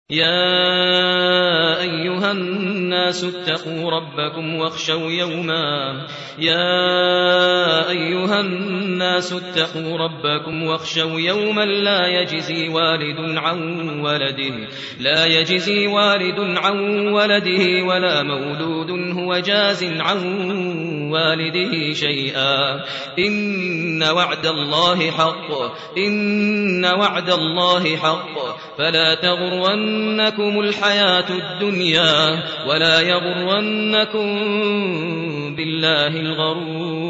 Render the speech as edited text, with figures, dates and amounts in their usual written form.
يا أيها الناس اتقوا ربكم واخشوا يوما لا يجزي والد عن ولده ولا مولود هو جاز عن والده شيئا إن وعد الله حق فلا تغرنكم الحياة الدنيا ولا يغرنكم بالله الغرور